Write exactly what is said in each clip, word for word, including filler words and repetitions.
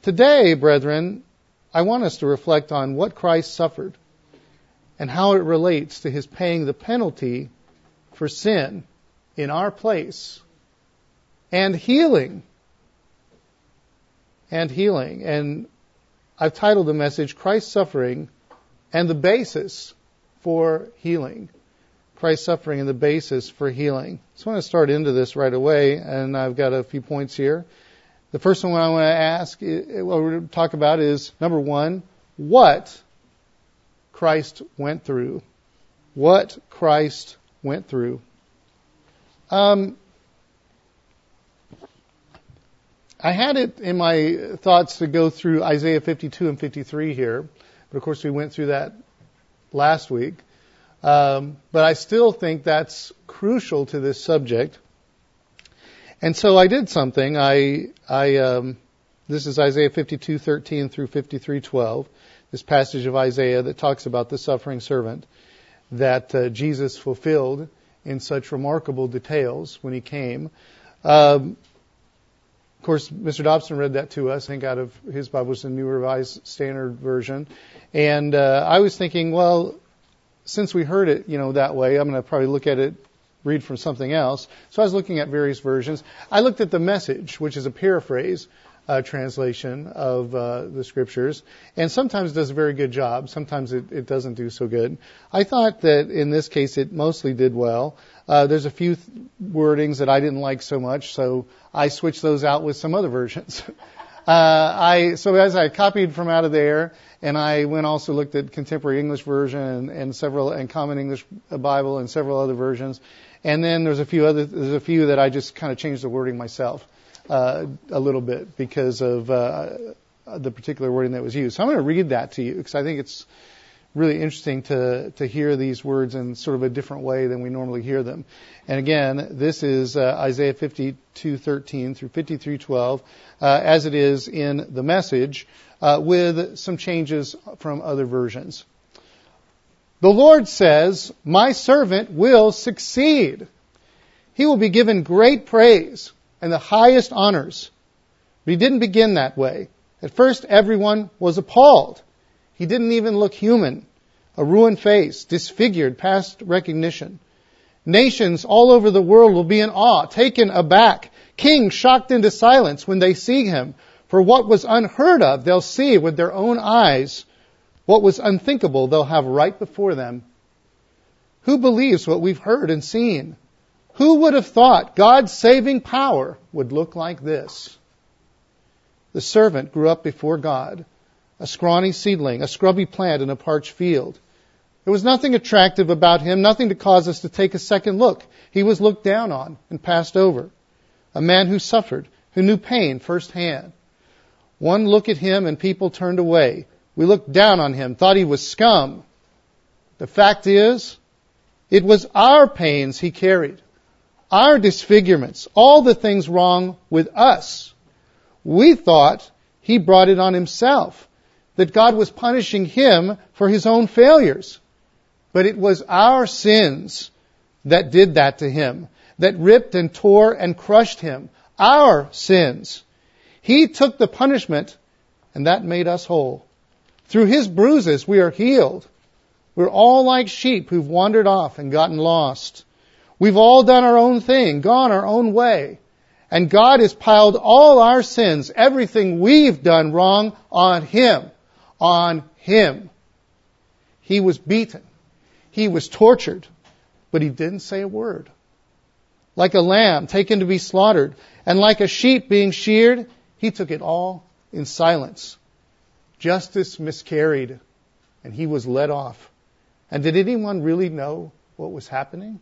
Today, brethren, I want us to reflect on what Christ suffered and how it relates to his paying the penalty for sin in our place and healing. And healing. And I've titled the message, Christ's Suffering and the Basis for Healing. Christ's suffering and the basis for healing. So I want to start into this right away, and I've got a few points here. The first one I want to ask, what we're going to talk about is, number one, what Christ went through. What Christ went through. Um, I had it in my thoughts to go through Isaiah fifty-two and fifty-three here, but of course we went through that last week. Um, but I still think that's crucial to this subject. And so I did something. I, I, um, this is Isaiah fifty-two thirteen through fifty-three twelve, this passage of Isaiah that talks about the suffering servant that uh, Jesus fulfilled in such remarkable details when he came. Um, of course, Mister Dobson read that to us, I think out of his Bible, was the New Revised Standard Version. And uh, I was thinking, well, since we heard it, you know, that way, I'm going to probably look at it, read from something else. So I was looking at various versions. I looked at the Message, which is a paraphrase uh, translation of uh, the Scriptures, and sometimes it does a very good job. Sometimes it, it doesn't do so good. I thought that in this case it mostly did well. Uh, there's a few th- wordings that I didn't like so much, so I switched those out with some other versions. uh, I so as I copied from out of there, and I went also looked at Contemporary English Version and, and several and Common English Bible and several other versions. And then there's a few other there's a few that I just kind of changed the wording myself uh, a little bit because of uh, the particular wording that was used. So I'm going to read that to you because I think it's really interesting to to hear these words in sort of a different way than we normally hear them. And again, this is uh, Isaiah fifty-two thirteen through fifty-three twelve, uh, as it is in the Message, uh, with some changes from other versions. The Lord says, "My servant will succeed. He will be given great praise and the highest honors." But he didn't begin that way. At first, everyone was appalled. He didn't even look human. A ruined face, disfigured past recognition. Nations all over the world will be in awe, taken aback. Kings shocked into silence when they see him. For what was unheard of, they'll see with their own eyes. What was unthinkable, they'll have right before them. Who believes what we've heard and seen? Who would have thought God's saving power would look like this? The servant grew up before God, a scrawny seedling, a scrubby plant in a parched field. There was nothing attractive about him, nothing to cause us to take a second look. He was looked down on and passed over. A man who suffered, who knew pain firsthand. One look at him and people turned away. We looked down on him, thought he was scum. The fact is, it was our pains he carried, our disfigurements, all the things wrong with us. We thought he brought it on himself, that God was punishing him for his own failures. But it was our sins that did that to him, that ripped and tore and crushed him. Our sins. He took the punishment, and that made us whole. Through his bruises we are healed. We're all like sheep who've wandered off and gotten lost. We've all done our own thing, gone our own way. And God has piled all our sins, everything we've done wrong, on him. On him. He was beaten. He was tortured. But he didn't say a word. Like a lamb taken to be slaughtered, and like a sheep being sheared, he took it all in silence. Justice miscarried, and he was led off. And did anyone really know what was happening?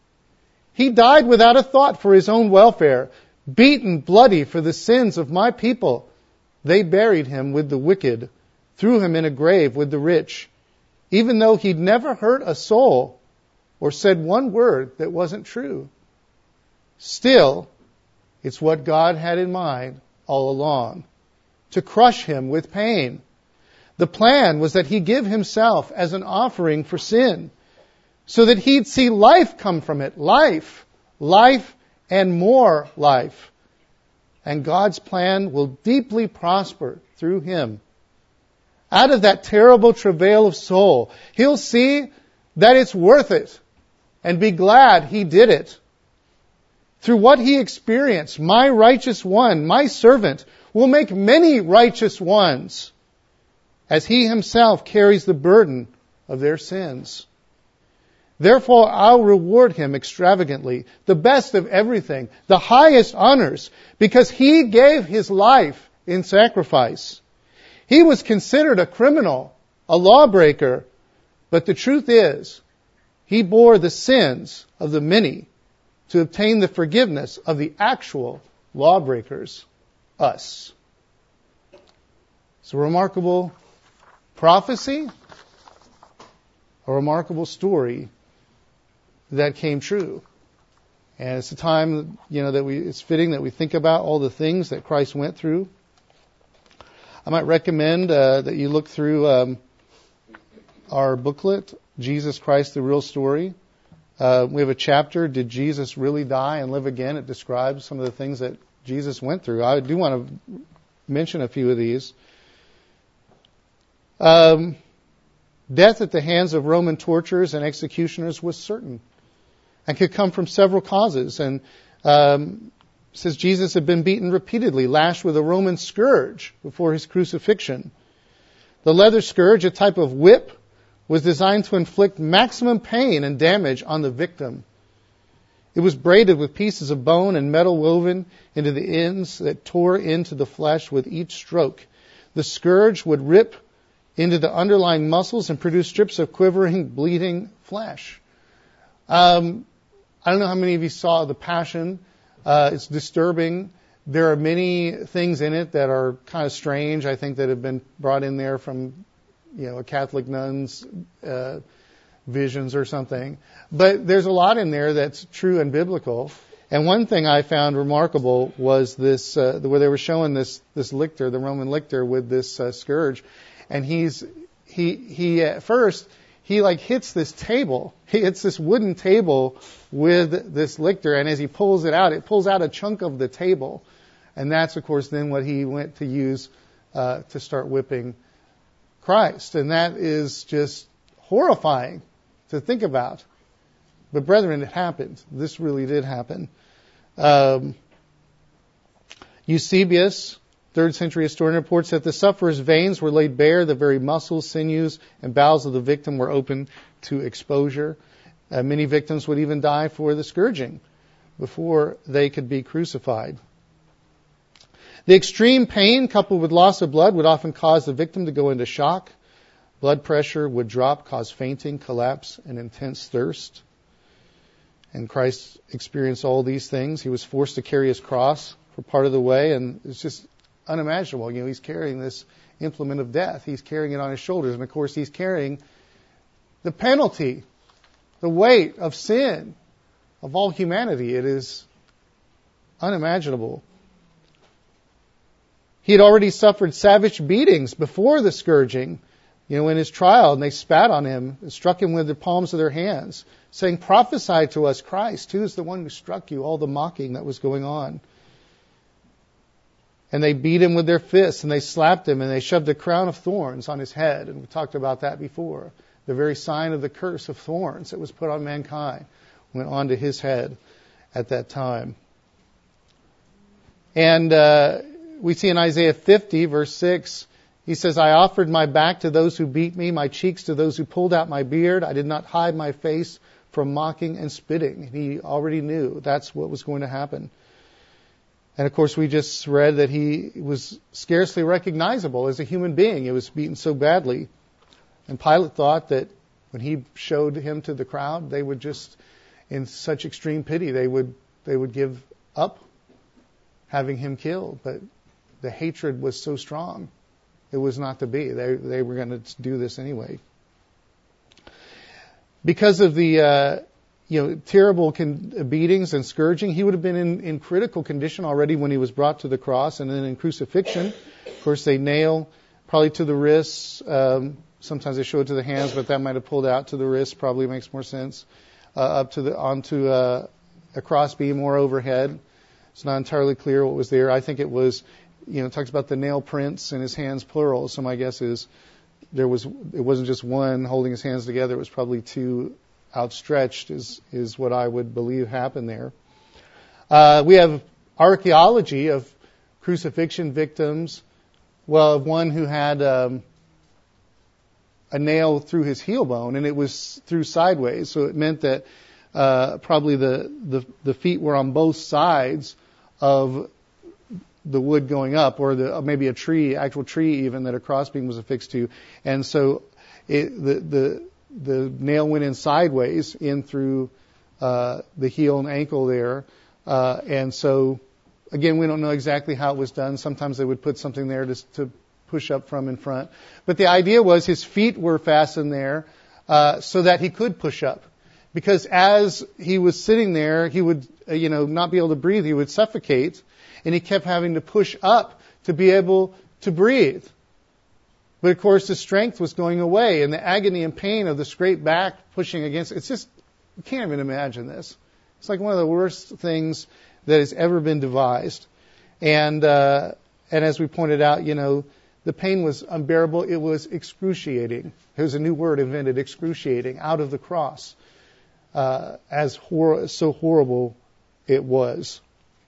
He died without a thought for his own welfare, beaten bloody for the sins of my people. They buried him with the wicked, threw him in a grave with the rich, even though he'd never hurt a soul or said one word that wasn't true. Still, it's what God had in mind all along, to crush him with pain. The plan was that he give himself as an offering for sin, so that he'd see life come from it. Life. Life and more life. And God's plan will deeply prosper through him. Out of that terrible travail of soul, he'll see that it's worth it and be glad he did it. Through what he experienced, my righteous one, my servant, will make many righteous ones, as he himself carries the burden of their sins. Therefore, I'll reward him extravagantly, the best of everything, the highest honors, because he gave his life in sacrifice. He was considered a criminal, a lawbreaker, but the truth is, he bore the sins of the many to obtain the forgiveness of the actual lawbreakers, us. It's a remarkable prophecy, a remarkable story that came true. And it's a time, you know, that we, it's fitting that we think about all the things that Christ went through. I might recommend uh, that you look through um, our booklet, Jesus Christ, the Real Story. Uh, we have a chapter, Did Jesus Really Die and Live Again? It describes some of the things that Jesus went through. I do want to mention a few of these. Um, death at the hands of Roman torturers and executioners was certain and could come from several causes. And um, it says Jesus had been beaten repeatedly, lashed with a Roman scourge before his crucifixion. The leather scourge, a type of whip, was designed to inflict maximum pain and damage on the victim. It was braided with pieces of bone and metal woven into the ends that tore into the flesh with each stroke. The scourge would rip into the underlying muscles and produce strips of quivering, bleeding flesh. Um, I don't know how many of you saw The Passion. Uh, it's disturbing. There are many things in it that are kind of strange, I think, that have been brought in there from, you know, a Catholic nun's uh, visions or something. But there's a lot in there that's true and biblical. And one thing I found remarkable was this, uh, where they were showing this this lictor, the Roman lictor, with this uh, scourge. And he's he he at first he like hits this table. He hits this wooden table with this lictor, and as he pulls it out, it pulls out a chunk of the table, and that's of course then what he went to use uh, to start whipping Christ. And that is just horrifying to think about. But brethren, it happened. This really did happen. Um, Eusebius, third century historian, reports that the sufferer's veins were laid bare, the very muscles, sinews, and bowels of the victim were open to exposure. Uh, many victims would even die for the scourging before they could be crucified. The extreme pain coupled with loss of blood would often cause the victim to go into shock. Blood pressure would drop, cause fainting, collapse, and intense thirst. And Christ experienced all these things. He was forced to carry his cross for part of the way, and it's just unimaginable. You know, he's carrying this implement of death. He's carrying it on his shoulders, and of course he's carrying the penalty, the weight of sin of all humanity. It is unimaginable. He had already suffered savage beatings before the scourging, you know, in his trial, and they spat on him and struck him with the palms of their hands, saying, "Prophesy to us, Christ, who is the one who struck you?" All the mocking that was going on. And they beat him with their fists, and they slapped him, and they shoved a crown of thorns on his head. And we talked about that before. The very sign of the curse of thorns that was put on mankind went onto his head at that time. And uh, we see in Isaiah fifty, verse six, he says, "I offered my back to those who beat me, my cheeks to those who pulled out my beard. I did not hide my face from mocking and spitting." He already knew that's what was going to happen. And of course, we just read that he was scarcely recognizable as a human being. He was beaten so badly. And Pilate thought that when he showed him to the crowd, they would just, in such extreme pity, they would they would give up having him killed. But the hatred was so strong, it was not to be. They they were going to do this anyway. Because of the uh, you know terrible con- beatings and scourging, he would have been in, in critical condition already when he was brought to the cross, and then in crucifixion. Of course, they nail probably to the wrists. Um, sometimes they show it to the hands, but that might have pulled out to the wrists. Probably makes more sense. Uh, up to the onto uh, a crossbeam or overhead. It's not entirely clear what was there. I think it was, you know, it talks about the nail prints in his hands, plural. So my guess is there was, it wasn't just one holding his hands together. It was probably two outstretched is, is what I would believe happened there. Uh, we have archaeology of crucifixion victims. Well, of one who had um, a nail through his heel bone, and it was through sideways. So it meant that uh, probably the, the, the feet were on both sides of the wood going up, or the, maybe a tree, actual tree even, that a crossbeam was affixed to. And so it, the, the, the nail went in sideways in through uh, the heel and ankle there. Uh, and so, again, we don't know exactly how it was done. Sometimes they would put something there to, to push up from in front. But the idea was his feet were fastened there uh, so that he could push up. Because as he was sitting there, he would, uh, you know, not be able to breathe. He would suffocate. And he kept having to push up to be able to breathe. But, of course, his strength was going away. And the agony and pain of the scraped back pushing against, it's just, you can't even imagine this. It's like one of the worst things that has ever been devised. And uh, and as we pointed out, you know, the pain was unbearable. It was excruciating. There's a new word invented, excruciating, out of the cross. Uh, as hor- so horrible it was.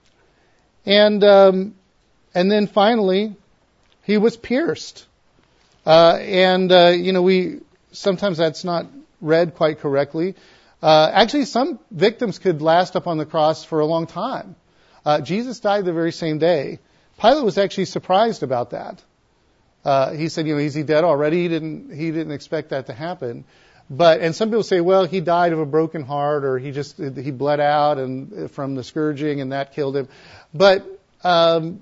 And um, and then finally, he was pierced. Uh, and, uh, you know, we sometimes that's not read quite correctly. Uh, actually, some victims could last up on the cross for a long time. Uh, Jesus died the very same day. Pilate was actually surprised about that. Uh, he said, you know, is he dead already? He didn't, he didn't expect that to happen. But, and some people say, well, he died of a broken heart, or he just, he bled out and from the scourging and that killed him. But, um,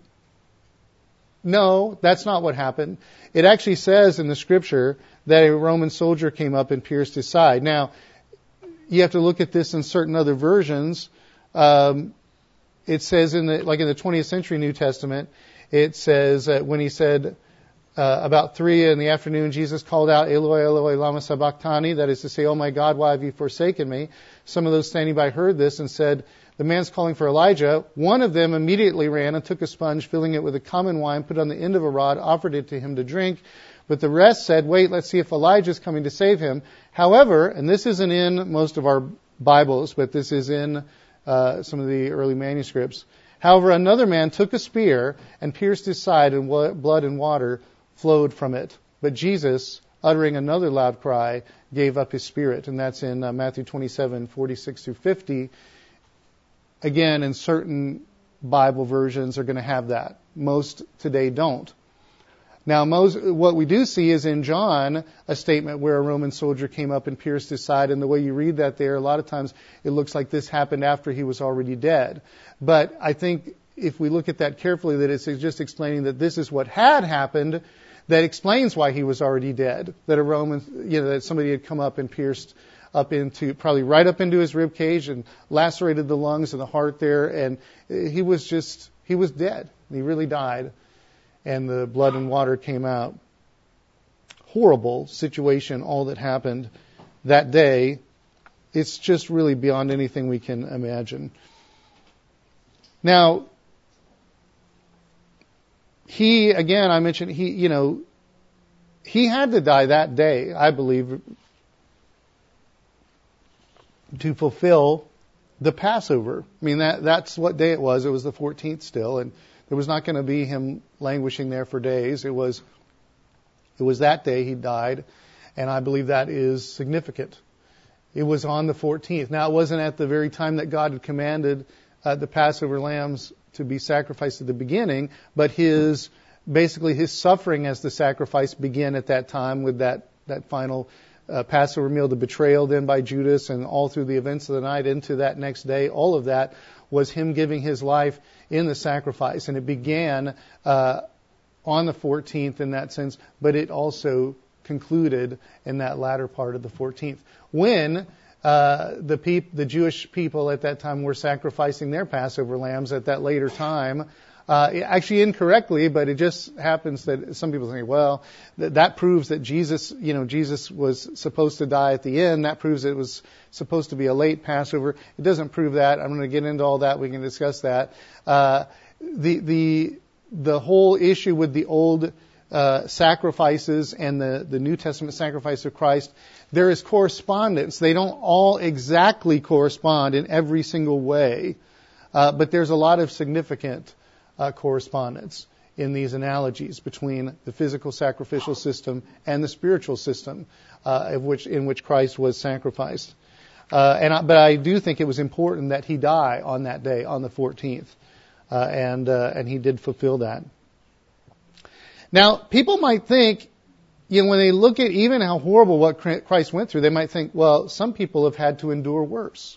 no, that's not what happened. It actually says in the scripture that a Roman soldier came up and pierced his side. Now, you have to look at this in certain other versions. Um, it says in the, like in the twentieth century New Testament, it says uh, when he said uh, about three in the afternoon, Jesus called out, Eloi, Eloi, lama sabachthani, that is to say, oh my God, why have you forsaken me? Some of those standing by heard this and said, the man's calling for Elijah. One of them immediately ran and took a sponge, filling it with a common wine, put on the end of a rod, offered it to him to drink. But the rest said, wait, let's see if Elijah is coming to save him. However, and this isn't in most of our Bibles, but this is in uh, some of the early manuscripts. However, another man took a spear and pierced his side, and blood and water flowed from it. But Jesus, uttering another loud cry, gave up his spirit. And that's in uh, Matthew twenty-seven, forty-six through fifty. Again, in certain Bible versions are going to have that. Most today don't. Now, most, what we do see is in John a statement where a Roman soldier came up and pierced his side, and the way you read that there, a lot of times it looks like this happened after he was already dead. But I think if we look at that carefully, that it's just explaining that this is what had happened, that explains why he was already dead. That a Roman, you know, that somebody had come up and pierced up into, probably right up into his rib cage and lacerated the lungs and the heart there, and he was just, he was dead. He really died. And the blood and water came out. Horrible situation, all that happened that day. It's just really beyond anything we can imagine. Now, he, again, I mentioned, he, you know, he had to die that day, I believe, to fulfill the Passover. I mean, that that's what day it was. It was the fourteenth still, and there was not going to be him languishing there for days. It was it was that day he died, and I believe that is significant. It was on the fourteenth. Now, it wasn't at the very time that God had commanded uh, the Passover lambs to be sacrificed at the beginning, but his basically his suffering as the sacrifice began at that time with that that final uh, Passover meal, the betrayal then by Judas, and all through the events of the night into that next day. All of that was him giving his life in the sacrifice, and it began uh, on the fourteenth in that sense, but it also concluded in that latter part of the fourteenth, when uh, the peop- the Jewish people at that time were sacrificing their Passover lambs at that later time Uh, actually incorrectly, but it just happens that some people think, well, th- that proves that Jesus, you know, Jesus was supposed to die at the end. That proves it was supposed to be a late Passover. It doesn't prove that. I'm going to get into all that. We can discuss that. Uh, the the the whole issue with the old uh, sacrifices and the the New Testament sacrifice of Christ, there is correspondence. They don't all exactly correspond in every single way, uh, but there's a lot of significant Uh, correspondence in these analogies between the physical sacrificial system and the spiritual system uh, of which, in which Christ was sacrificed. Uh, and I, but I do think it was important that he die on that day, on the fourteenth, uh, and uh, and he did fulfill that. Now, people might think, you know, when they look at even how horrible what Christ went through, they might think, well, some people have had to endure worse,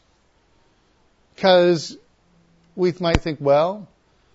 because we might think, well,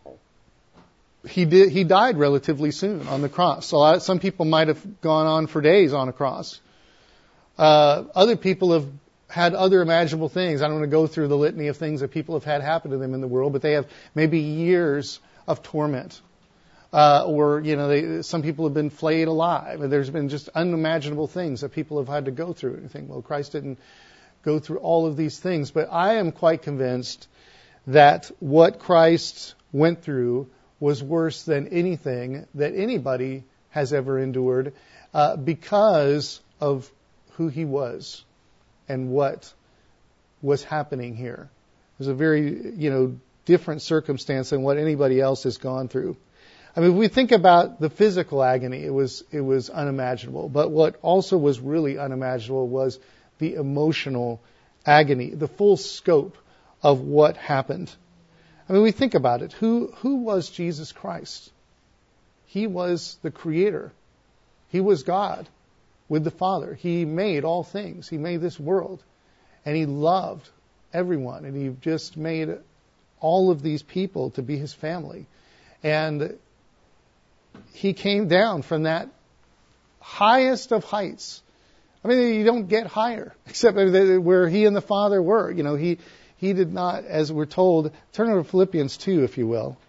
He did. He died relatively soon on the cross. So uh, some people might have gone on for days on a cross. Uh, other people have had other imaginable things. I don't want to go through the litany of things that people have had happen to them in the world, but they have maybe years of torment. Uh, or, you know, they, some people have been flayed alive. And there's been just unimaginable things that people have had to go through. And you think, well, Christ didn't go through all of these things. But I am quite convinced that what Christ went through was worse than anything that anybody has ever endured, uh, because of who he was and what was happening here. It was a very, you know, different circumstance than what anybody else has gone through. I mean, if we think about the physical agony, it was it was unimaginable. But what also was really unimaginable was the emotional agony, the full scope of what happened. I mean, we think about it. Who who was Jesus Christ? He was the Creator. He was God with the Father. He made all things. He made this world. And He loved everyone. And He just made all of these people to be His family. And He came down from that highest of heights. I mean, you don't get higher, except where He and the Father were. You know, He... He did not, as we're told, turn over to Philippians two, if you will.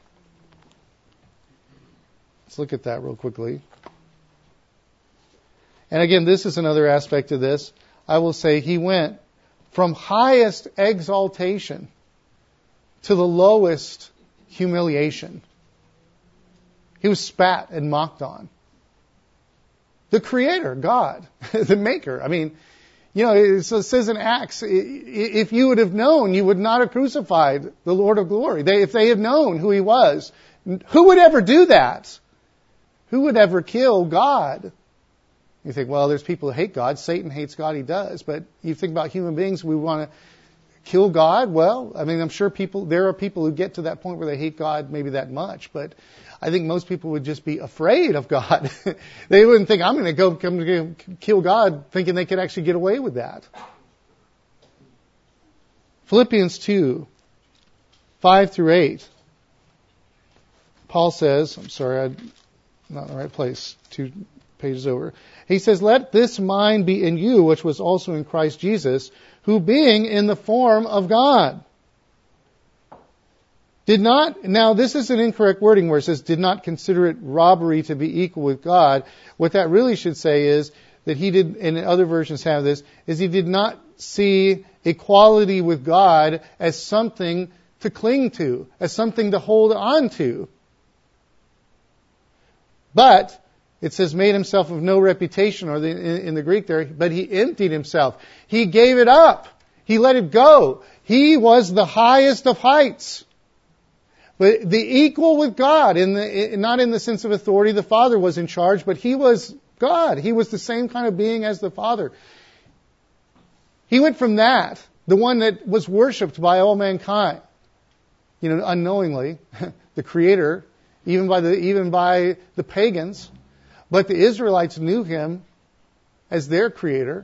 Let's look at that real quickly. And again, this is another aspect of this. I will say he went from highest exaltation to the lowest humiliation. He was spat and mocked on. The Creator, God, the Maker. I mean, you know, it says in Acts, if you would have known, you would not have crucified the Lord of glory. They, if they had known who He was, who would ever do that? Who would ever kill God? You think, well, there's people who hate God. Satan hates God. He does. But you think about human beings, we want to kill God. Well, I mean, I'm sure people, there are people who get to that point where they hate God maybe that much. But I think most people would just be afraid of God. They wouldn't think, I'm going to go come to kill God, thinking they could actually get away with that. Philippians two, five through eight. Paul says, I'm sorry, I'm not in the right place, two pages over. He says, let this mind be in you, which was also in Christ Jesus, who being in the form of God, did not, now this is an incorrect wording where it says, did not consider it robbery to be equal with God. What that really should say is that he did, and other versions have this, is he did not see equality with God as something to cling to, as something to hold on to. But it says made himself of no reputation, or the, in, in the Greek there, but he emptied himself. He gave it up. He let it go. He was the highest of heights. But the equal with God, in the, not in the sense of authority, the Father was in charge, but He was God. He was the same kind of being as the Father. He went from that, the one that was worshipped by all mankind, you know, unknowingly, the Creator, even by the even by the pagans, but the Israelites knew Him as their Creator.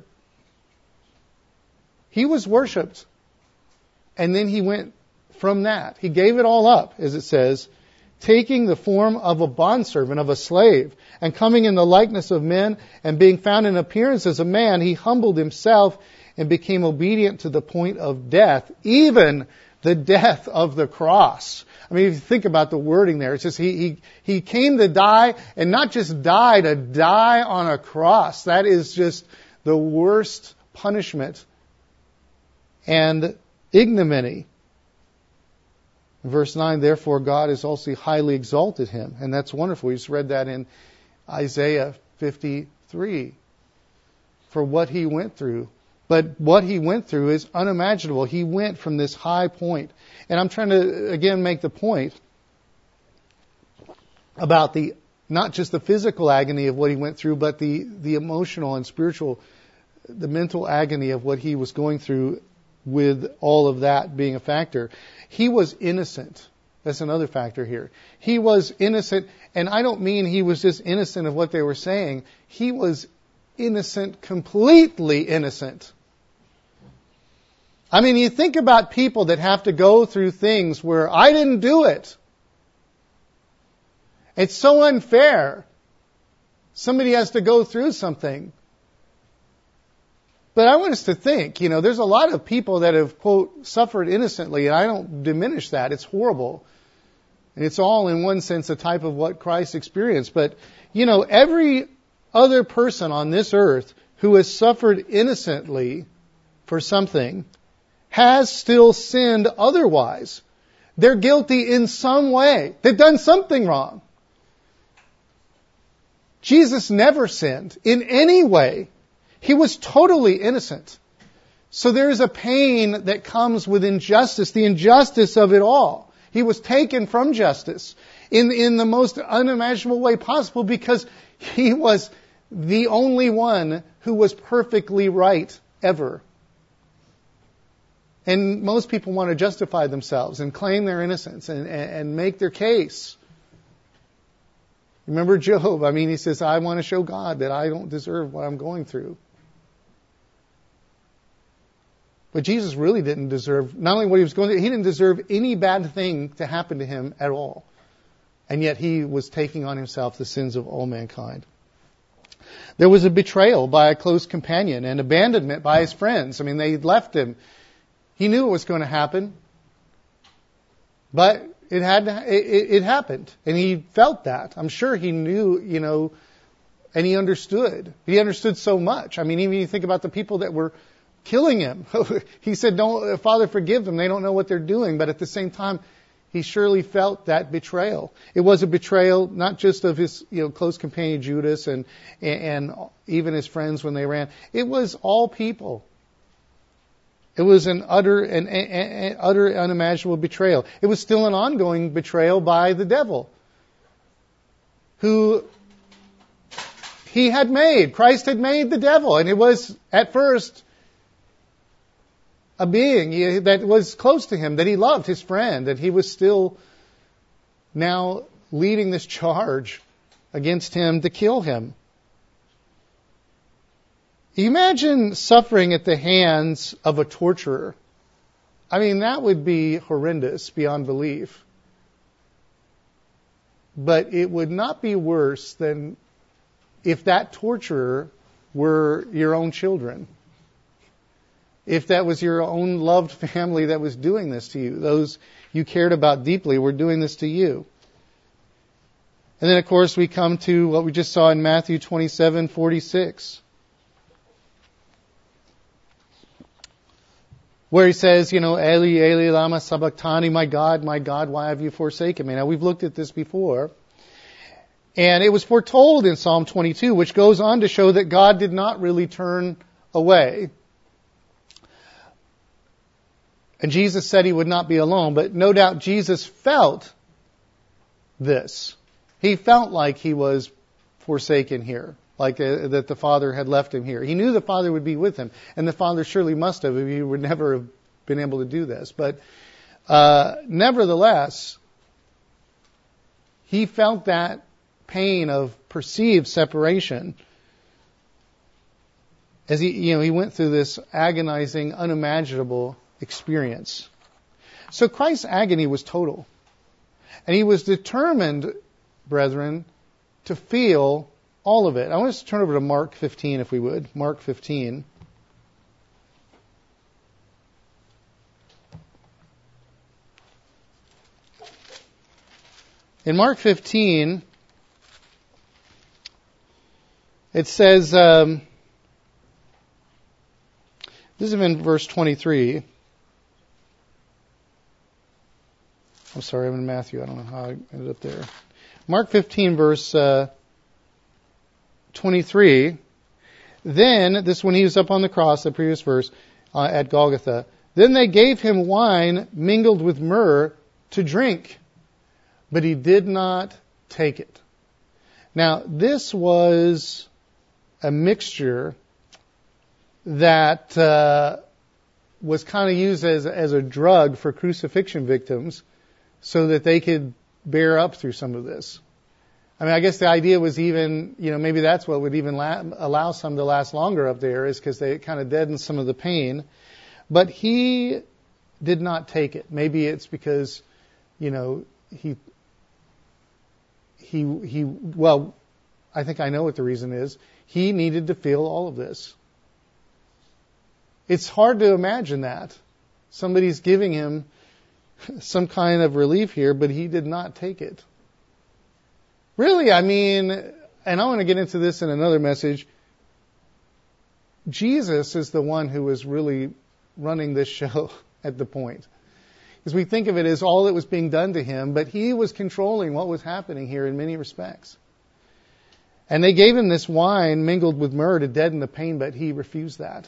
He was worshipped, and then He went from that. He gave it all up, as it says, taking the form of a bondservant, of a slave, and coming in the likeness of men, and being found in appearance as a man, He humbled Himself and became obedient to the point of death, even the death of the cross. I mean, if you think about the wording there, it's just he, he, he came to die, and not just die, to die on a cross. That is just the worst punishment and ignominy. Verse nine, therefore God has also highly exalted him. And that's wonderful. We just read that in Isaiah fifty-three. For what he went through. But what he went through is unimaginable. He went from this high point. And I'm trying to, again, make the point about the, not just the physical agony of what he went through, but the, the emotional and spiritual, the mental agony of what he was going through, with all of that being a factor. He was innocent. That's another factor here. He was innocent, and I don't mean he was just innocent of what they were saying. He was innocent, completely innocent. I mean, you think about people that have to go through things where I didn't do it. It's so unfair. Somebody has to go through something. But I want us to think, you know, there's a lot of people that have, quote, suffered innocently, and I don't diminish that. It's horrible. And it's all, in one sense, a type of what Christ experienced. But, you know, every other person on this earth who has suffered innocently for something has still sinned otherwise. They're guilty in some way. They've done something wrong. Jesus never sinned in any way. He was totally innocent. So there is a pain that comes with injustice, the injustice of it all. He was taken from justice in, in the most unimaginable way possible because he was the only one who was perfectly right ever. And most people want to justify themselves and claim their innocence and, and, and make their case. Remember Job? I mean, he says, I want to show God that I don't deserve what I'm going through. But Jesus really didn't deserve, not only what he was going through, he didn't deserve any bad thing to happen to him at all. And yet he was taking on himself the sins of all mankind. There was a betrayal by a close companion and abandonment by his friends. I mean, they left him. He knew it was going to happen. But it had to, it, it happened. And he felt that. I'm sure he knew, you know, and he understood. He understood so much. I mean, even you think about the people that were killing him. He said, "Don't, Father, forgive them. They don't know what they're doing." But at the same time, he surely felt that betrayal. It was a betrayal not just of his, you know, close companion Judas and and even his friends when they ran. It was all people. It was an utter an, an, an utter unimaginable betrayal. It was still an ongoing betrayal by the devil, who he had made. Christ had made the devil, and it was at first a being that was close to him, that he loved, his friend, and he was still now leading this charge against him to kill him. Imagine suffering at the hands of a torturer. I mean, that would be horrendous beyond belief. But it would not be worse than if that torturer were your own children. If that was your own loved family that was doing this to you, those you cared about deeply were doing this to you. And then, of course, we come to what we just saw in Matthew twenty-seven forty-six, where he says, you know, Eli, Eli, lama sabachthani, my God, my God, why have you forsaken me? Now, we've looked at this before. And it was foretold in Psalm twenty-two, which goes on to show that God did not really turn away. And Jesus said he would not be alone, but no doubt Jesus felt this. He felt like he was forsaken here, like uh, that the Father had left him here. He knew the Father would be with him, and the Father surely must have, if he would never have been able to do this. But uh, nevertheless, he felt that pain of perceived separation as he, you know, he went through this agonizing, unimaginable experience. So Christ's agony was total. And he was determined, brethren, to feel all of it. I want us to turn over to Mark fifteen, if we would. Mark fifteen. In Mark fifteen, it says, um, this is in verse twenty-three. I'm sorry, I'm in Matthew. I don't know how I ended up there. Mark fifteen, verse uh, twenty-three. Then, this when he was up on the cross, the previous verse, uh, at Golgotha. Then they gave him wine mingled with myrrh to drink, but he did not take it. Now, this was a mixture that uh, was kind of used as, as a drug for crucifixion victims so that they could bear up through some of this. I mean, I guess the idea was even, you know, maybe that's what would even la- allow some to last longer up there, is because they kind of deadened some of the pain. But he did not take it. Maybe it's because, you know, he, he, he, well, I think I know what the reason is. He needed to feel all of this. It's hard to imagine that. Somebody's giving him some kind of relief here, but he did not take it. Really, I mean, and I want to get into this in another message, Jesus is the one who was really running this show at the point. Because we think of it as all that was being done to him, but he was controlling what was happening here in many respects. And they gave him this wine mingled with myrrh to deaden the pain, but he refused that.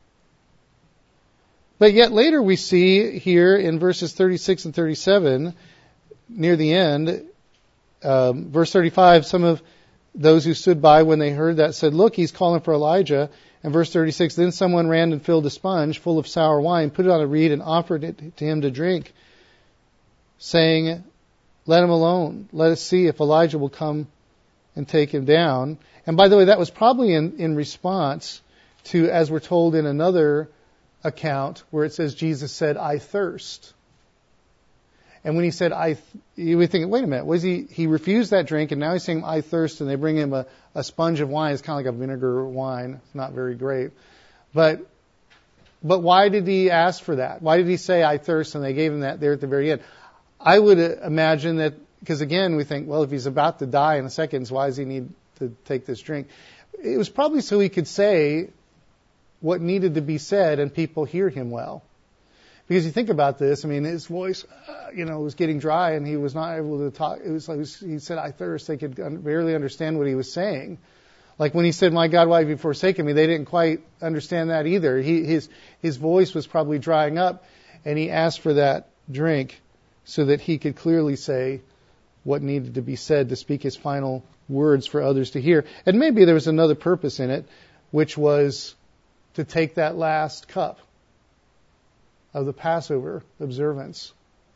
But yet later we see here in verses thirty-six and thirty-seven, near the end, um, verse thirty-five, some of those who stood by when they heard that said, "Look, he's calling for Elijah." And verse thirty-six, then someone ran and filled a sponge full of sour wine, put it on a reed, and offered it to him to drink, saying, "Let him alone. Let us see if Elijah will come and take him down." And by the way, that was probably in, in response to, as we're told in another account, where it says Jesus said, "I thirst." And when he said, I, th- you would think, wait a minute, was he, he refused that drink, and now he's saying, "I thirst," and they bring him a, a sponge of wine. It's kind of like a vinegar wine. It's not very great. But, but why did he ask for that? Why did he say, "I thirst," and they gave him that there at the very end? I would imagine that, because again, we think, well, if he's about to die in a second, why does he need to take this drink? It was probably so he could say what needed to be said and people hear him well. Because you think about this, I mean, his voice, uh, you know, was getting dry, and he was not able to talk. It was like he said, "I thirst." They could un- barely understand what he was saying. Like when he said, "My God, why have you forsaken me?" They didn't quite understand that either. He, his his voice was probably drying up, and he asked for that drink so that he could clearly say what needed to be said to speak his final words for others to hear. And maybe there was another purpose in it, which was to take that last cup of the Passover observance.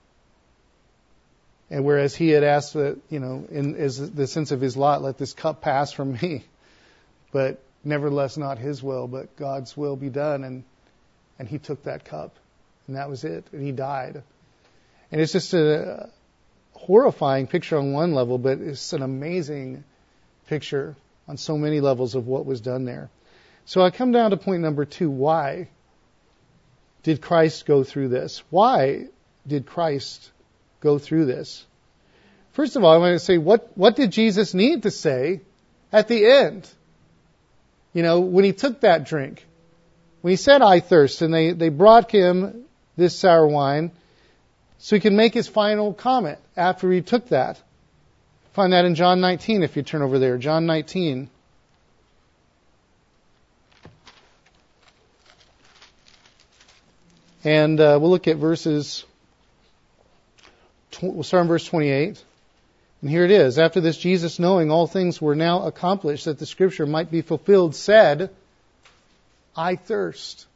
And whereas he had asked that, you know, in as the sense of his lot, "Let this cup pass from me, but nevertheless not his will, but God's will be done." And and he took that cup, and that was it. And he died. And it's just a horrifying picture on one level, but it's an amazing picture on so many levels of what was done there. So I come down to point number two. Why did Christ go through this? Why did Christ go through this? First of all, I want to say, what, what did Jesus need to say at the end? You know, when he took that drink, when he said, "I thirst," and they, they brought him this sour wine so he could make his final comment after he took that. Find that in John nineteen if you turn over there. John nineteen. And uh, we'll look at verses, we'll start in verse twenty-eight. And here it is. After this, Jesus, knowing all things were now accomplished, that the scripture might be fulfilled, said, "I thirst."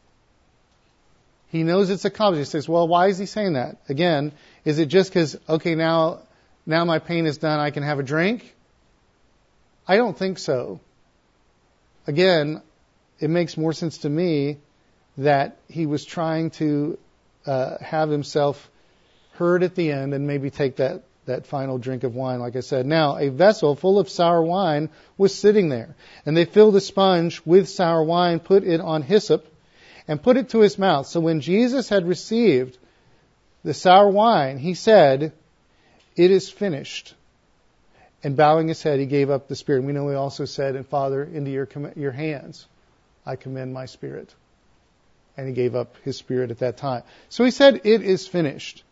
He knows it's accomplished. He says, well, why is he saying that? Again, is it just because, okay, now, now my pain is done, I can have a drink? I don't think so. Again, it makes more sense to me that he was trying to uh, have himself heard at the end and maybe take that, that final drink of wine, like I said. Now, a vessel full of sour wine was sitting there, and they filled a sponge with sour wine, put it on hyssop, and put it to his mouth. So when Jesus had received the sour wine, he said, it is finished. And bowing his head, he gave up the spirit. We know he also said, and Father, into your, com- your hands I commend my spirit. And he gave up his spirit at that time. So he said, it is finished.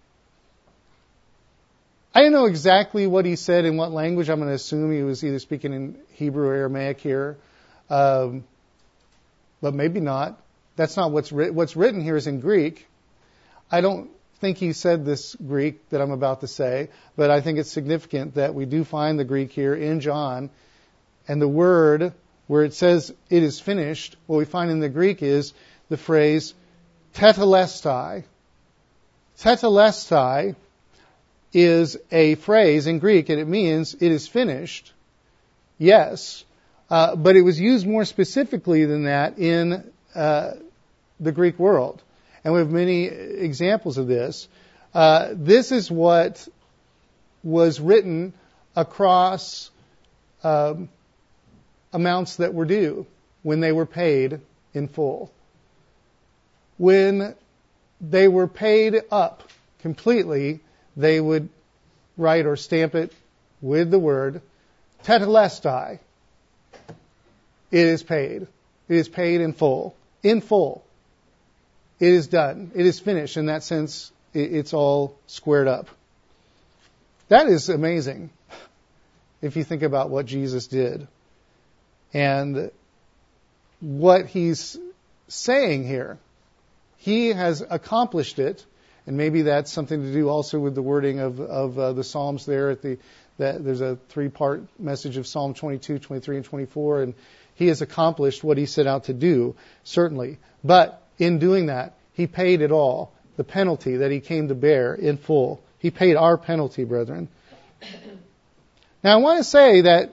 I don't know exactly what he said in what language. I'm going to assume he was either speaking in Hebrew or Aramaic here. Um, but maybe not. That's not what's written. What's written here is in Greek. I don't think he said this Greek that I'm about to say, but I think it's significant that we do find the Greek here in John. And the word where it says it is finished, what we find in the Greek is the phrase tetelestai. Tetelestai is a phrase in Greek, and it means it is finished. Yes, uh, but it was used more specifically than that in uh, the Greek world. And we have many examples of this. Uh, this is what was written across um, amounts that were due when they were paid in full. When they were paid up completely, they would write or stamp it with the word tetelestai. It is paid. It is paid in full. In full. It is done. It is finished. In that sense, it's all squared up. That is amazing if you think about what Jesus did and what he's saying here. He has accomplished it, and maybe that's something to do also with the wording of, of uh, the Psalms there. At the that there's a three-part message of Psalm twenty-two, twenty-three, and twenty-four, and he has accomplished what he set out to do, certainly. But in doing that, he paid it all, the penalty that he came to bear in full. He paid our penalty, brethren. Now, I want to say that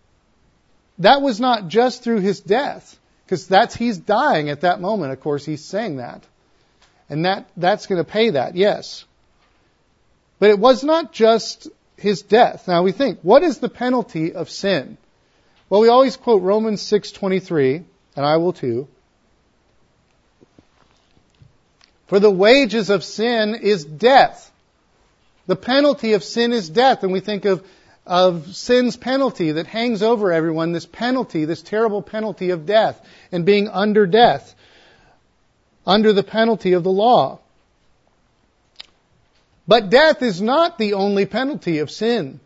that was not just through his death, because that's he's dying at that moment. Of course, he's saying that. And that that's going to pay that, yes. But it was not just his death. Now we think, what is the penalty of sin? Well, we always quote Romans six twenty-three, and I will too. For the wages of sin is death. The penalty of sin is death. And we think of, of sin's penalty that hangs over everyone, this penalty, this terrible penalty of death, and being under death, under the penalty of the law. But death is not the only penalty of sin.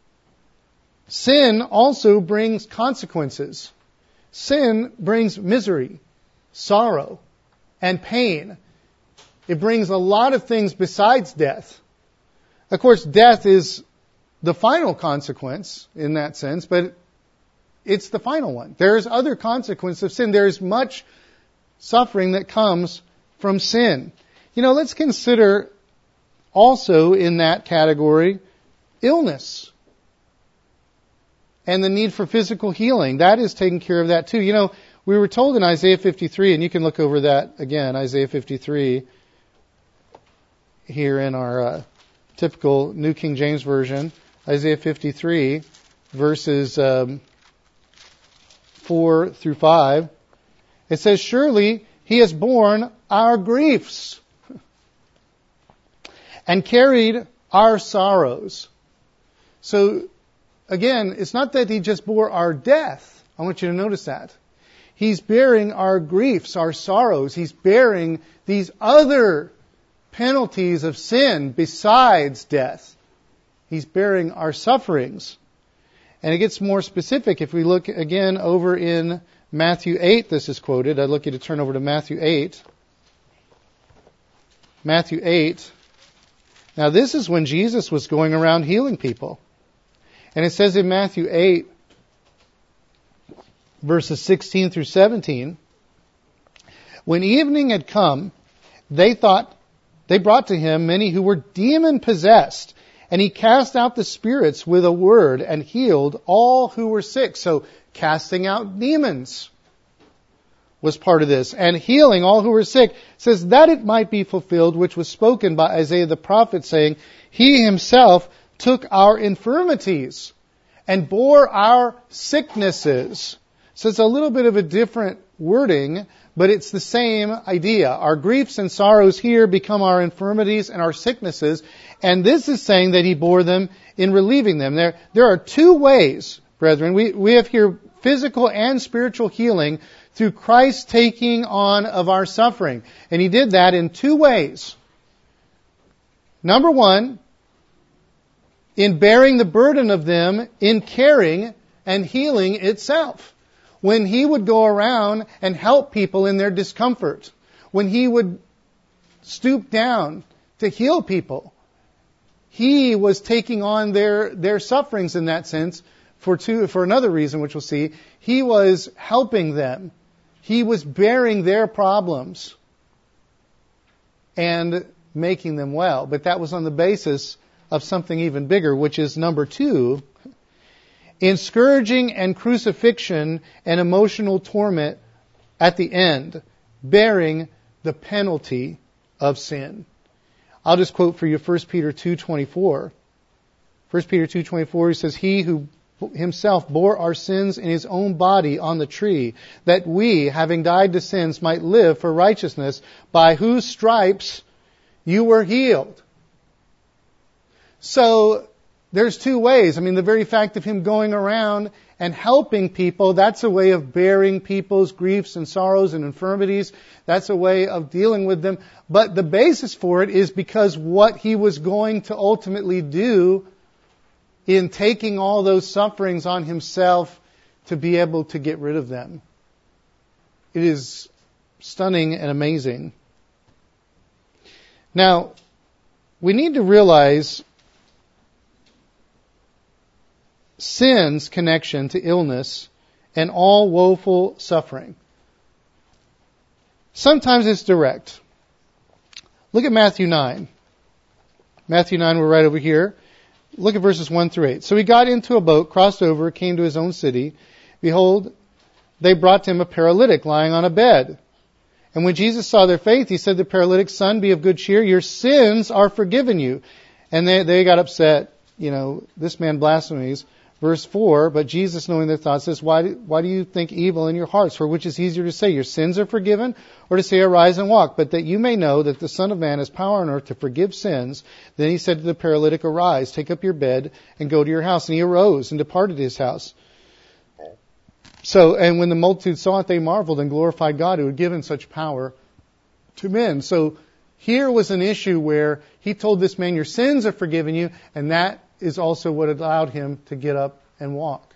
Sin also brings consequences. Sin brings misery, sorrow, and pain. It brings a lot of things besides death. Of course, death is the final consequence in that sense, but it's the final one. There's other consequences of sin. There's much suffering that comes from sin. You know, let's consider also in that category illness and the need for physical healing. That is taking care of that too. You know, we were told in Isaiah fifty-three, and you can look over that again, Isaiah fifty-three, here in our uh, typical New King James Version, Isaiah fifty-three, verses um, four through five. It says, surely he has borne our griefs and carried our sorrows. So, again, it's not that he just bore our death. I want you to notice that. He's bearing our griefs, our sorrows. He's bearing these other penalties of sin besides death. He's bearing our sufferings. And it gets more specific if we look again over in Matthew eight, this is quoted. I'd like you to turn over to Matthew eight. Matthew eight. Now this is when Jesus was going around healing people. And it says in Matthew eight, verses sixteen through seventeen, when evening had come, they thought, they brought to him many who were demon-possessed, and he cast out the spirits with a word and healed all who were sick. So casting out demons was part of this. And healing all who were sick, says that it might be fulfilled, which was spoken by Isaiah the prophet, saying, he himself took our infirmities and bore our sicknesses. So it's a little bit of a different wording, but it's the same idea. Our griefs and sorrows here become our infirmities and our sicknesses, and this is saying that He bore them in relieving them. There, there are two ways, brethren. We, we have here physical and spiritual healing through Christ taking on of our suffering. And He did that in two ways. Number one, in bearing the burden of them, in caring and healing itself. When He would go around and help people in their discomfort. When He would stoop down to heal people. He was taking on their, their sufferings in that sense for two, for another reason, which we'll see. He was helping them. He was bearing their problems and making them well. But that was on the basis of something even bigger, which is number two, in scourging and crucifixion and emotional torment at the end, bearing the penalty of sin. I'll just quote for you First Peter two twenty-four. First Peter two twenty-four, he says, He who Himself bore our sins in His own body on the tree, that we, having died to sins, might live for righteousness, by whose stripes you were healed. So, there's two ways. I mean, the very fact of Him going around and helping people, that's a way of bearing people's griefs and sorrows and infirmities. That's a way of dealing with them. But the basis for it is because what He was going to ultimately do in taking all those sufferings on Himself to be able to get rid of them. It is stunning and amazing. Now, we need to realize sin's connection to illness and all woeful suffering. Sometimes it's direct. Look at Matthew nine. Matthew nine, we're right over here. Look at verses one through eight. So he got into a boat, crossed over, came to his own city. Behold, they brought to him a paralytic lying on a bed. And when Jesus saw their faith, He said to the paralytic, Son, be of good cheer, your sins are forgiven you. And they, they got upset. You know, this man blasphemies. Verse four, but Jesus, knowing their thoughts, says, why do, why do you think evil in your hearts? For which is easier to say, your sins are forgiven, or to say, arise and walk? But that you may know that the Son of Man has power on earth to forgive sins. Then He said to the paralytic, arise, take up your bed, and go to your house. And he arose and departed to his house. So, and when the multitude saw it, they marveled and glorified God who had given such power to men. So, here was an issue where He told this man, your sins are forgiven you, and that is also what allowed him to get up and walk.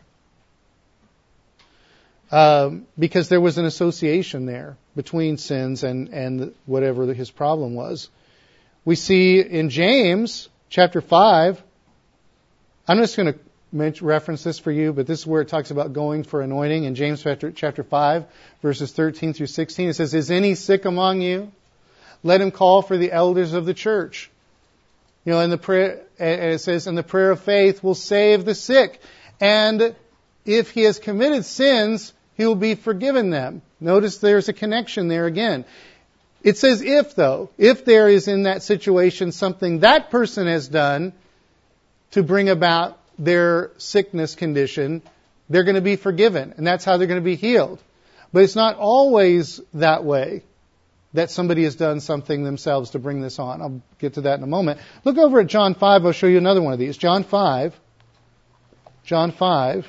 Um, because there was an association there between sins and, and whatever his problem was. We see in James chapter five, I'm just going to reference this for you, but this is where it talks about going for anointing. In James chapter, chapter five, verses thirteen through sixteen, it says, is any sick among you? Let him call for the elders of the church. You know, and the prayer, and it says, and the prayer of faith will save the sick. And if he has committed sins, he will be forgiven them. Notice there's a connection there again. It says if, though, if there is in that situation something that person has done to bring about their sickness condition, they're going to be forgiven. And that's how they're going to be healed. But it's not always that way, that somebody has done something themselves to bring this on. I'll get to that in a moment. Look over at John five. I'll show you another one of these. John five. John five.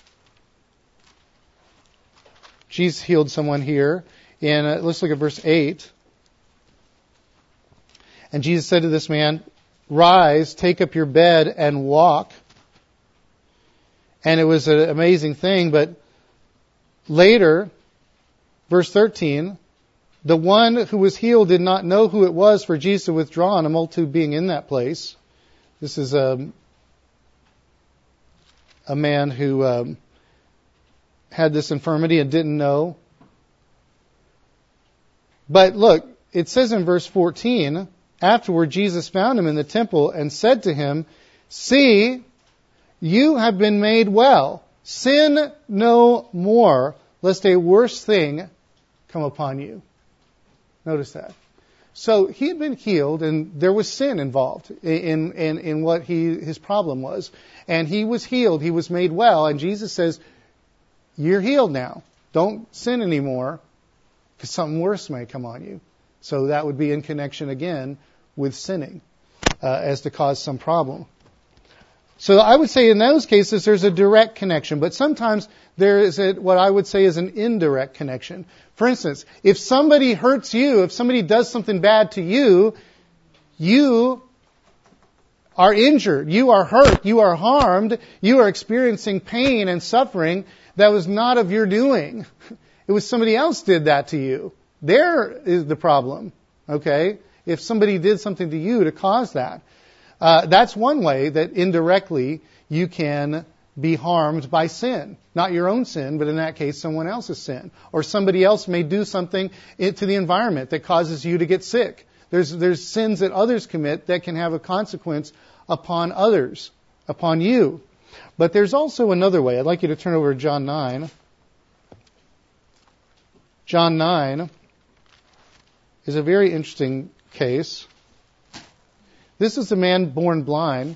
Jesus healed someone here. And uh, let's look at verse eight. And Jesus said to this man, rise, take up your bed and walk. And it was an amazing thing. But later, verse thirteen, the one who was healed did not know who it was for Jesus to withdraw, and a multitude being in that place. This is a, a man who um, had this infirmity and didn't know. But look, it says in verse fourteen, afterward Jesus found him in the temple and said to him, see, you have been made well. Sin no more, lest a worse thing come upon you. Notice that. So he had been healed, and there was sin involved in, in, in what he, his problem was. And he was healed. He was made well. And Jesus says, you're healed now. Don't sin anymore. because something worse may come on you. So that would be in connection again with sinning uh, as to cause some problem. So I would say in those cases there's a direct connection, but sometimes there is a, what I would say is an indirect connection. For instance, if somebody hurts you, if somebody does something bad to you, you are injured, you are hurt, you are harmed, you are experiencing pain and suffering that was not of your doing. It was somebody else did that to you. There is the problem, okay? If somebody did something to you to cause that. Uh, that's one way that indirectly you can be harmed by sin. Not your own sin, but in that case, someone else's sin. Or somebody else may do something to the environment that causes you to get sick. There's, there's sins that others commit that can have a consequence upon others, upon you. But there's also another way. I'd like you to turn over to John nine. John nine is a very interesting case. This is a man born blind.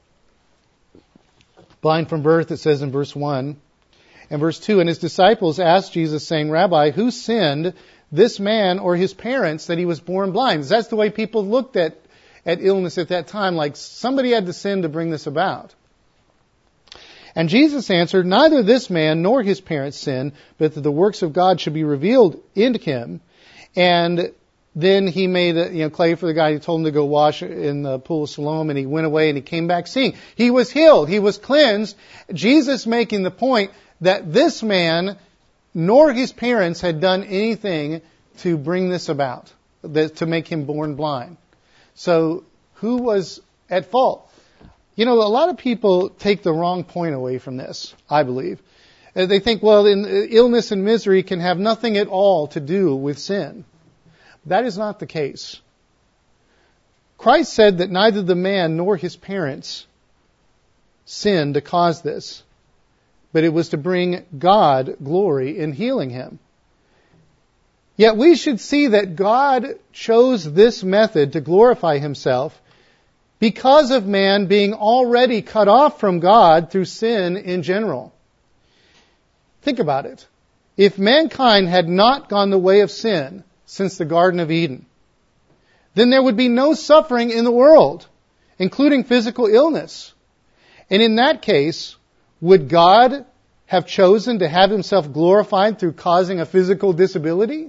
Blind from birth, it says in verse one. And verse two, and his disciples asked Jesus, saying, Rabbi, who sinned, this man or his parents, that he was born blind? That's the way people looked at, at illness at that time, like somebody had to sin to bring this about. And Jesus answered, neither this man nor his parents sinned, but that the works of God should be revealed in him. And then he made a, you know, clay for the guy. He told him to go wash in the pool of Siloam, and he went away and he came back seeing. He was healed. He was cleansed. Jesus making the point that this man nor his parents had done anything to bring this about, that, to make him born blind. So who was at fault? You know, a lot of people take the wrong point away from this, I believe. They think, well, in, illness and misery can have nothing at all to do with sin. That is not the case. Christ said that neither the man nor his parents sinned to cause this, but it was to bring God glory in healing him. Yet we should see that God chose this method to glorify himself because of man being already cut off from God through sin in general. Think about it. If mankind had not gone the way of sin since the Garden of Eden, then there would be no suffering in the world, including physical illness. And in that case, would God have chosen to have himself glorified through causing a physical disability?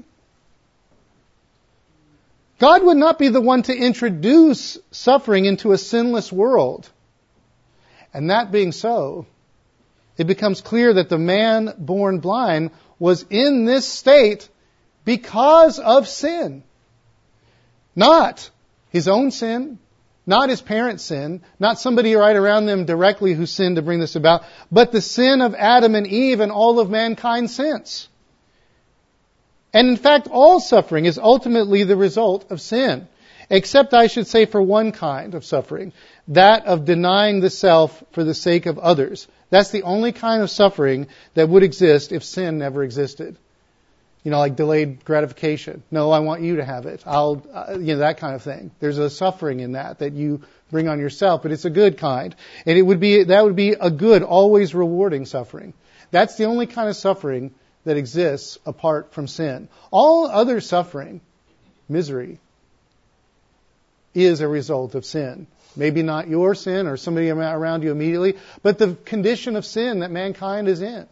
God would not be the one to introduce suffering into a sinless world. And that being so, it becomes clear that the man born blind was in this state because of sin. Not his own sin, not his parents' sin, not somebody right around them directly who sinned to bring this about, but the sin of Adam and Eve and all of mankind since. And in fact, all suffering is ultimately the result of sin, except I should say for one kind of suffering, that of denying the self for the sake of others. That's the only kind of suffering that would exist if sin never existed. You know, like delayed gratification. No, I want you to have it. I'll, uh, you know, that kind of thing. There's a suffering in that that you bring on yourself, but it's a good kind. And it would be, that would be a good, always rewarding suffering. That's the only kind of suffering that exists apart from sin. All other suffering, misery, is a result of sin. Maybe not your sin or somebody around you immediately, but the condition of sin that mankind is in.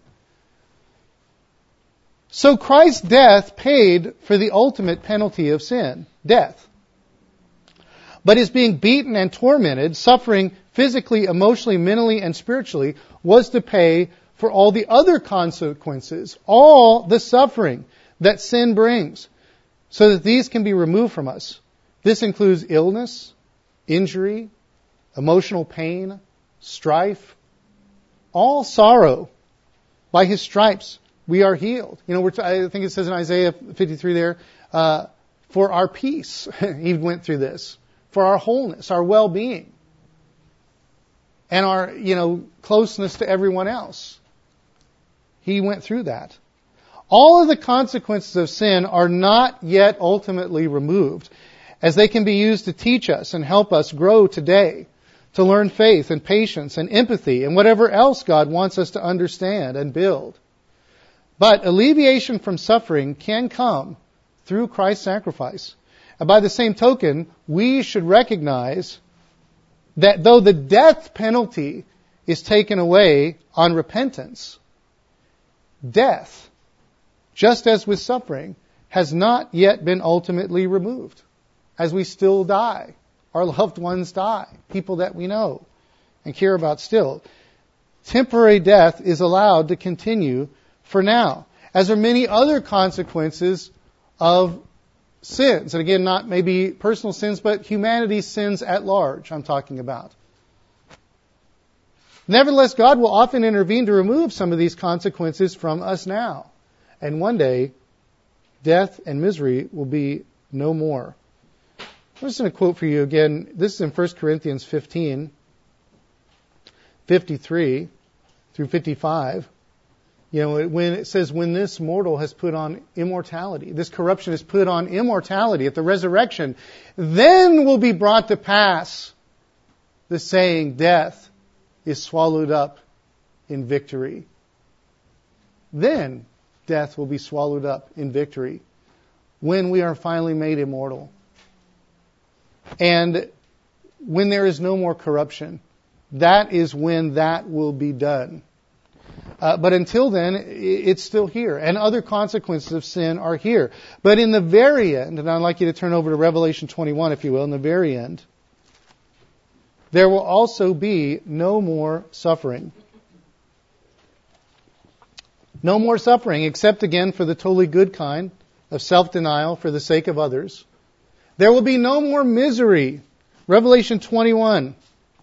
So Christ's death paid for the ultimate penalty of sin, death. But his being beaten and tormented, suffering physically, emotionally, mentally, and spiritually, was to pay for all the other consequences, all the suffering that sin brings, so that these can be removed from us. This includes illness, injury, emotional pain, strife, all sorrow. By his stripes we are healed. You know, we're t- I think it says in Isaiah fifty-three there, uh, for our peace, he went through this, for our wholeness, our well-being, and our, you know, closeness to everyone else. He went through that. All of the consequences of sin are not yet ultimately removed, as they can be used to teach us and help us grow today, to learn faith and patience and empathy and whatever else God wants us to understand and build. But alleviation from suffering can come through Christ's sacrifice. And by the same token, we should recognize that though the death penalty is taken away on repentance, death, just as with suffering, has not yet been ultimately removed. As we still die. Our loved ones die. People that we know and care about still. Temporary death is allowed to continue for now. As are many other consequences of sins. And again, not maybe personal sins, but humanity's sins at large I'm talking about. Nevertheless, God will often intervene to remove some of these consequences from us now. And one day, death and misery will be no more. I'm just going to quote for you again. This is in First Corinthians fifteen, fifty-three through fifty-five. You know, when it says, when this mortal has put on immortality, this corruption is put on immortality at the resurrection, then will be brought to pass the saying, death is swallowed up in victory. Then death will be swallowed up in victory when we are finally made immortal. And when there is no more corruption, that is when that will be done. Uh, but until then, it's still here. And other consequences of sin are here. But in the very end, and I'd like you to turn over to Revelation twenty-one, if you will, in the very end, there will also be no more suffering. No more suffering, except again for the totally good kind of self-denial for the sake of others. There will be no more misery. Revelation twenty-one.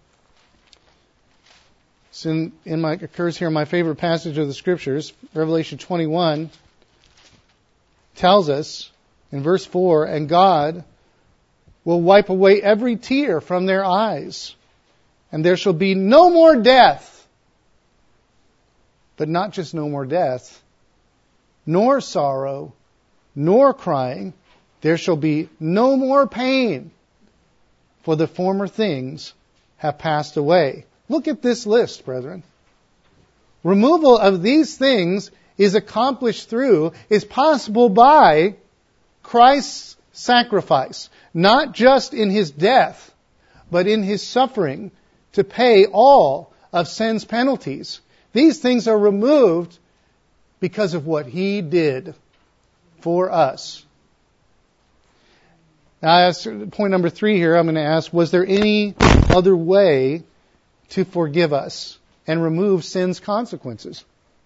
It's in, in my, occurs here in my favorite passage of the Scriptures. Revelation twenty-one tells us in verse four, and God will wipe away every tear from their eyes, and there shall be no more death. But not just no more death, nor sorrow, nor crying. There shall be no more pain, for the former things have passed away. Look at this list, brethren. Removal of these things is accomplished through, is possible by Christ's sacrifice. Not just in His death, but in His suffering to pay all of sin's penalties. These things are removed because of what He did for us. Now, as point number three here, I'm going to ask, was there any other way to forgive us and remove sin's consequences?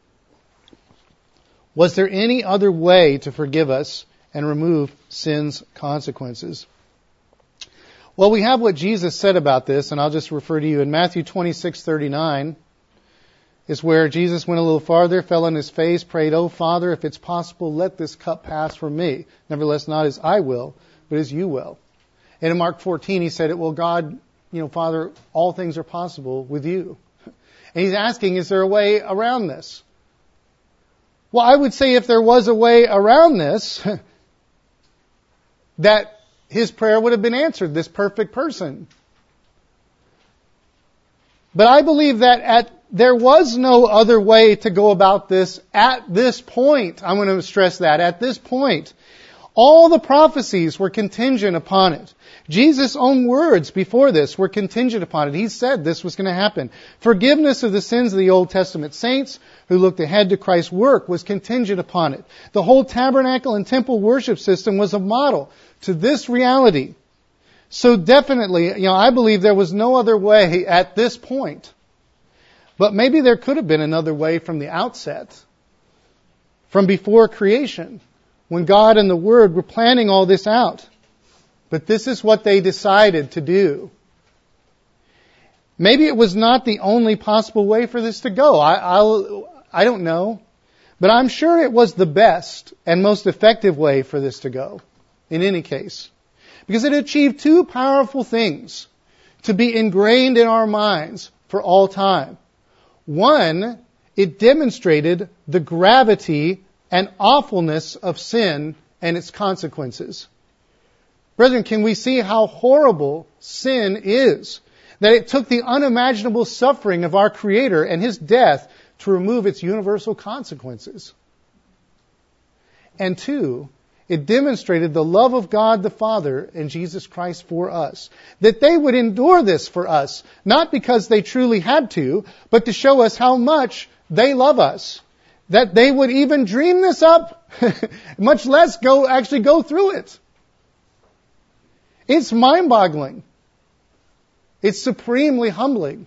Was there any other way to forgive us and remove sin's consequences? Well, we have what Jesus said about this, and I'll just refer to you in Matthew twenty-six thirty-nine. Is where Jesus went a little farther, fell on His face, prayed, "Oh, Father, if it's possible, let this cup pass from me. Nevertheless, not as I will, but as you will." And in Mark fourteen, He said, "Well, God, you know, Father, all things are possible with you." And He's asking, is there a way around this? Well, I would say if there was a way around this, that His prayer would have been answered, this perfect person. But I believe that at there was no other way to go about this at this point. I'm going to stress that, at this point. All the prophecies were contingent upon it. Jesus' own words before this were contingent upon it. He said this was going to happen. Forgiveness of the sins of the Old Testament saints who looked ahead to Christ's work was contingent upon it. The whole tabernacle and temple worship system was a model to this reality. So definitely, you know, I believe there was no other way at this point. But maybe there could have been another way from the outset, from before creation, when God and the Word were planning all this out. But this is what they decided to do. Maybe it was not the only possible way for this to go. I, I'll, I don't know. But I'm sure it was the best and most effective way for this to go, in any case. Because it achieved two powerful things to be ingrained in our minds for all time. One, it demonstrated the gravity and awfulness of sin and its consequences. Brethren, can we see how horrible sin is? That it took the unimaginable suffering of our Creator and His death to remove its universal consequences. And two, It demonstrated the love of God the Father and Jesus Christ for us. That they would endure this for us, not because they truly had to, but to show us how much they love us. That they would even dream this up, much less go actually go through it. It's mind-boggling. It's supremely humbling.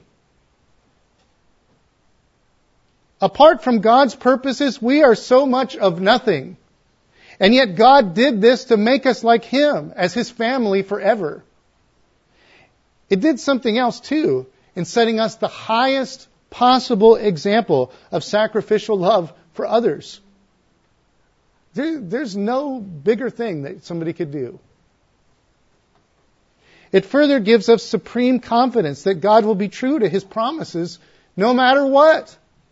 Apart from God's purposes, we are so much of nothing. And yet God did this to make us like Him as His family forever. It did something else too, in setting us the highest possible example of sacrificial love for others. There, there's no bigger thing that somebody could do. It further gives us supreme confidence that God will be true to His promises no matter what.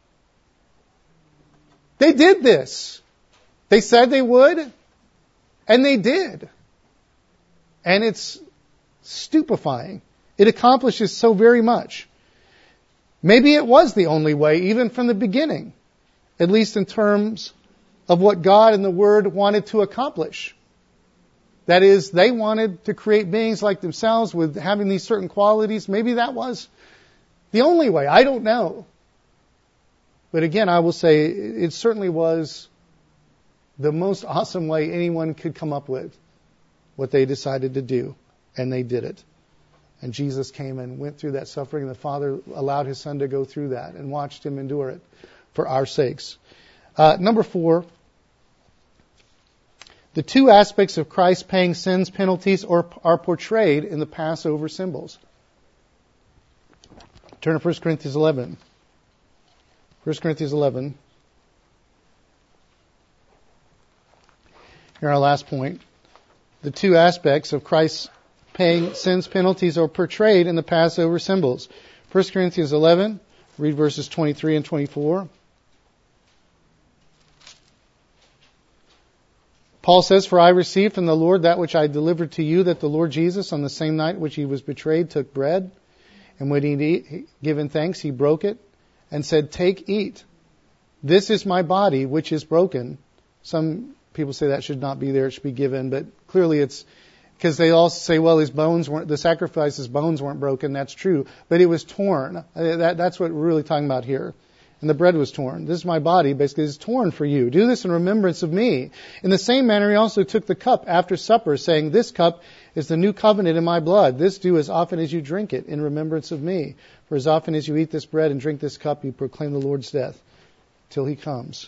They did this. They said they would, and they did. And it's stupefying. It accomplishes so very much. Maybe it was the only way, even from the beginning, at least in terms of what God and the Word wanted to accomplish. That is, they wanted to create beings like themselves with having these certain qualities. Maybe that was the only way. I don't know. But again, I will say it certainly was the most awesome way anyone could come up with what they decided to do. And they did it. And Jesus came and went through that suffering, and the Father allowed His Son to go through that and watched Him endure it for our sakes. Uh, number four, the two aspects of Christ paying sin's penalties are, are portrayed in the Passover symbols. Turn to First Corinthians eleven. First Corinthians eleven. Here our last point. The two aspects of Christ's paying sin's penalties are portrayed in the Passover symbols. First Corinthians eleven, read verses twenty-three and twenty-four. Paul says, "For I received from the Lord that which I delivered to you, that the Lord Jesus, on the same night which He was betrayed, took bread, and when He had given thanks, He broke it, and said, 'Take, eat. This is my body, which is broken.'" Some people say that should not be there, it should be given, but clearly it's because they also say, well, his bones weren't, the sacrifice's bones weren't broken. That's true, but it was torn. That, that's what we're really talking about here. And the bread was torn. This is my body, basically, is torn for you. Do this in remembrance of me. In the same manner, He also took the cup after supper, saying, "This cup is the new covenant in my blood. This do as often as you drink it in remembrance of me. For as often as you eat this bread and drink this cup, you proclaim the Lord's death till He comes."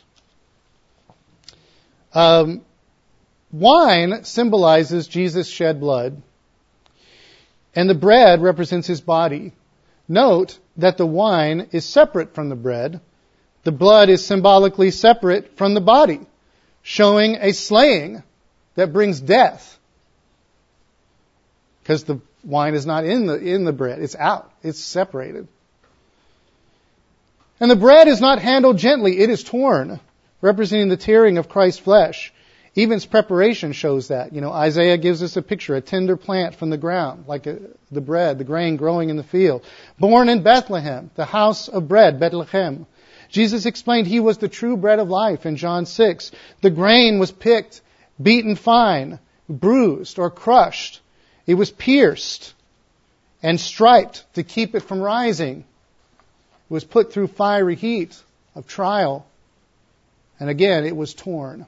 Um, wine symbolizes Jesus' shed blood, and the bread represents His body. Note that the wine is separate from the bread. The blood is symbolically separate from the body, showing a slaying that brings death. Because the wine is not in the in the bread. It's out. It's separated. And the bread is not handled gently. It is torn, representing the tearing of Christ's flesh. Even its preparation shows that. You know, Isaiah gives us a picture, a tender plant from the ground, like a, the bread, the grain growing in the field. Born in Bethlehem, the house of bread, Bethlehem. Jesus explained He was the true bread of life in John six. The grain was picked, beaten fine, bruised or crushed. It was pierced and striped to keep it from rising. It was put through fiery heat of trial. And again, it was torn.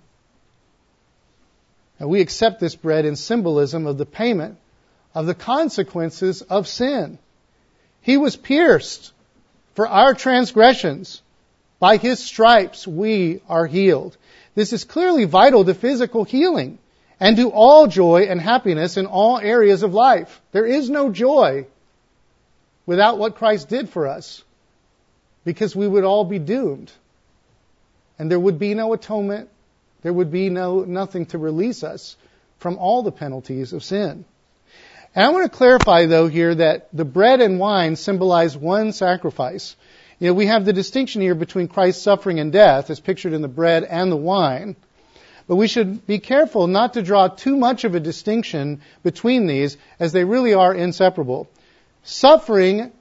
And we accept this bread in symbolism of the payment of the consequences of sin. He was pierced for our transgressions. By His stripes we are healed. This is clearly vital to physical healing and to all joy and happiness in all areas of life. There is no joy without what Christ did for us, because we would all be doomed. And there would be no atonement. There would be no nothing to release us from all the penalties of sin. And I want to clarify, though, here that the bread and wine symbolize one sacrifice. You know, we have the distinction here between Christ's suffering and death, as pictured in the bread and the wine. But we should be careful not to draw too much of a distinction between these, as they really are inseparable. Suffering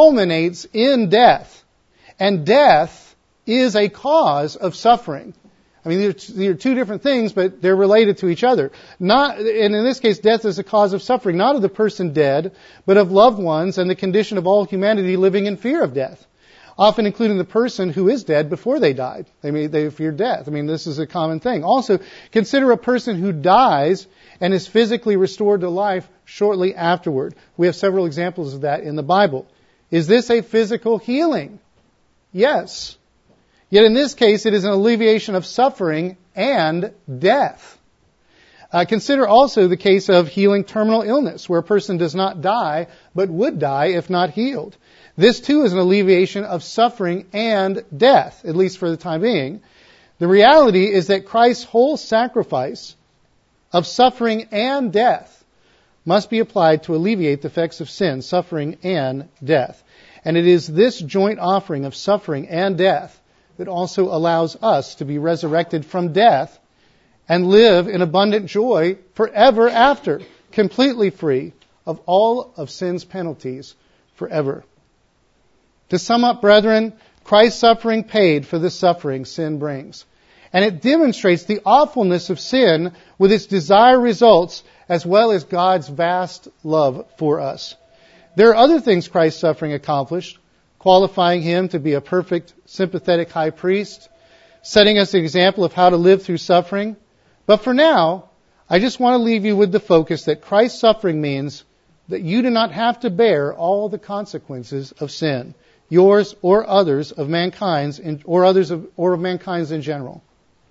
culminates in death, and death is a cause of suffering. I mean, these are two different things, but they're related to each other. Not, and in this case, death is a cause of suffering, not of the person dead, but of loved ones and the condition of all humanity living in fear of death, often including the person who is dead before they died. They may, they fear death. I mean, this is a common thing. Also, consider a person who dies and is physically restored to life shortly afterward. We have several examples of that in the Bible. Is this a physical healing? Yes. Yet in this case, it is an alleviation of suffering and death. Uh, consider also the case of healing terminal illness, where a person does not die, but would die if not healed. This too is an alleviation of suffering and death, at least for the time being. The reality is that Christ's whole sacrifice of suffering and death must be applied to alleviate the effects of sin, suffering and death. And it is this joint offering of suffering and death that also allows us to be resurrected from death and live in abundant joy forever after, completely free of all of sin's penalties forever. To sum up, brethren, Christ's suffering paid for the suffering sin brings. And it demonstrates the awfulness of sin with its desired results, as well as God's vast love for us. There are other things Christ's suffering accomplished, qualifying him to be a perfect, sympathetic high priest, setting us an example of how to live through suffering. But for now, I just want to leave you with the focus that Christ's suffering means that you do not have to bear all the consequences of sin, yours or others of mankind's, or others of, or of mankind's in general.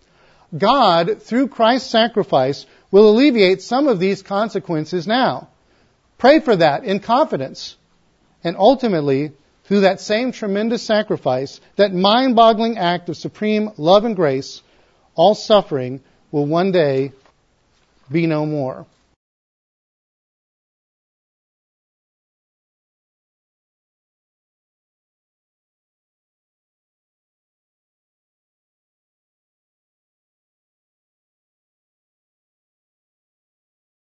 God, through Christ's sacrifice, will alleviate some of these consequences now. Pray for that in confidence. And ultimately, through that same tremendous sacrifice, that mind-boggling act of supreme love and grace, all suffering will one day be no more.